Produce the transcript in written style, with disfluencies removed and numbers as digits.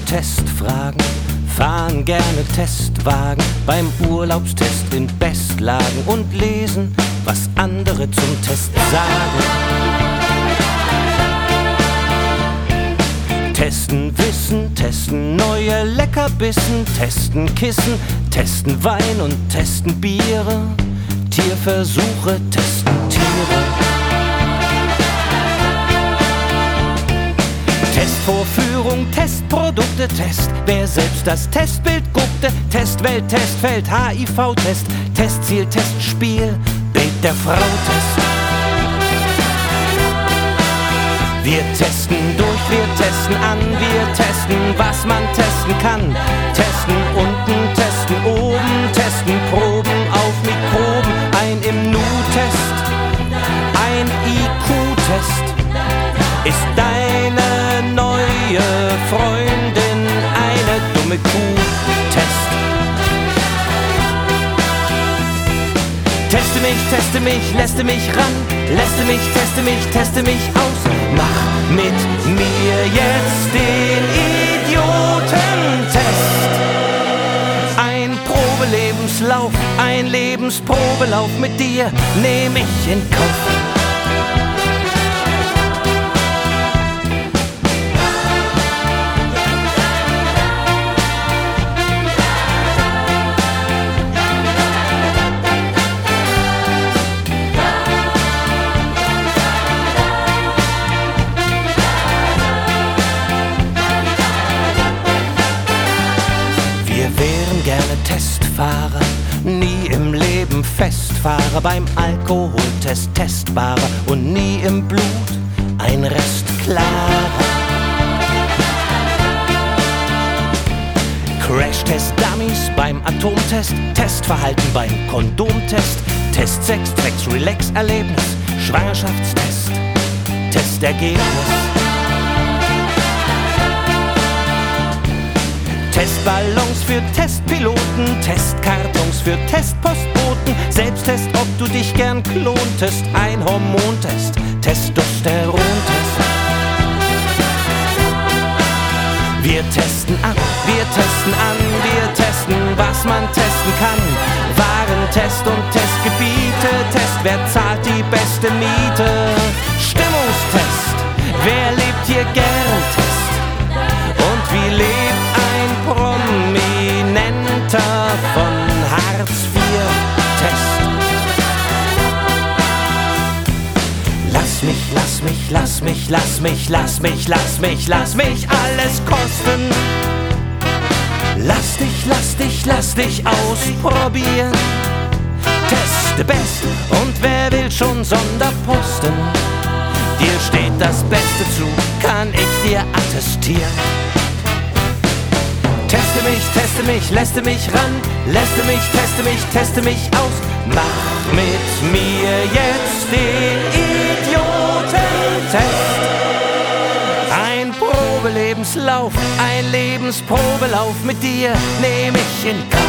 Testfragen, fahren gerne Testwagen, beim Urlaubstest in Bestlagen und lesen, was andere zum Test sagen. Testen Wissen, testen neue Leckerbissen, testen Kissen, testen Wein und testen Biere, Tierversuche, testen Tiere. Testvorführung, Testprodukte, Test, wer selbst das Testbild guckte, Testwelt, Testfeld, HIV-Test, Testziel, Testspiel, Bild der Frau-Test. Wir testen durch, wir testen an, wir testen, was man testen kann. Testen unten, testen oben, testen Proben auf Mikroben. Ein im Nu-Test, ein IQ-Test. Ist deine neue Freundin eine dumme Kuh? Test. Teste mich, lässte mich ran, teste mich aus. Mach mit mir jetzt den Idiotentest. Ein Probelebenslauf, ein Lebensprobelauf mit dir nehm ich in Kauf. Gerne Testfahrer, nie im Leben Festfahrer, beim Alkoholtest testbarer und nie im Blut ein Rest klarer. Crash-Test-Dummies beim Atomtest, Testverhalten beim Kondomtest, Test Sex, Sex, Relax-Erlebnis, Schwangerschaftstest, Testergebnis. Testballons für Testpiloten, Testkartons für Testpostboten, Selbsttest, ob du dich gern klontest, ein Hormontest, Testosterontest. Wir testen ab, wir testen an, wir testen, was man testen kann. Warentest und Testgebiete, Test, wer zahlt die beste Miete. Stimmungstest, wer lebt hier gern, Test. Und wie lebt ein Prominenter von Hartz IV? Test. Lass mich alles kosten. Lass dich ausprobieren. Teste best und wer will schon Sonderposten? Dir steht das Beste zu, kann ich dir attestieren. Teste mich, lässte mich ran, teste mich aus. Mach mit mir jetzt den Idiotentest. Ein Probelebenslauf, ein Lebensprobelauf mit dir nehm ich in Kauf.